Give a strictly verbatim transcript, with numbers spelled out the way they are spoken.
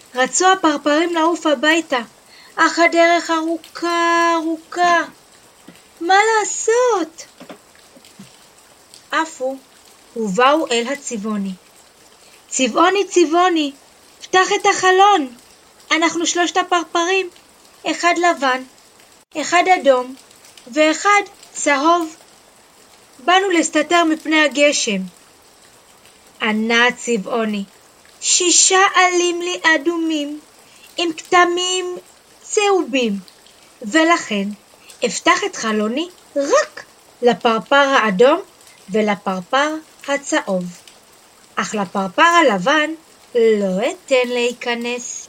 רצו הפרפרים לעוף הביתה, אך הדרך ארוכה ארוכה. מה לעשות? עפו ובאו אל הצבעוני. צבעוני, צבעוני, פתח את החלון. אנחנו שלושת הפרפרים, אחד לבן, אחד אדום ואחד צהוב. באנו להסתתר מפני הגשם. ענה הצבעוני, שישה עלים לי אדומים עם כתמים צהובים, ולכן אפתח את חלוני רק לפרפר האדום ולפרפר הצהוב, אך לפרפר הלבן לא אתן להיכנס.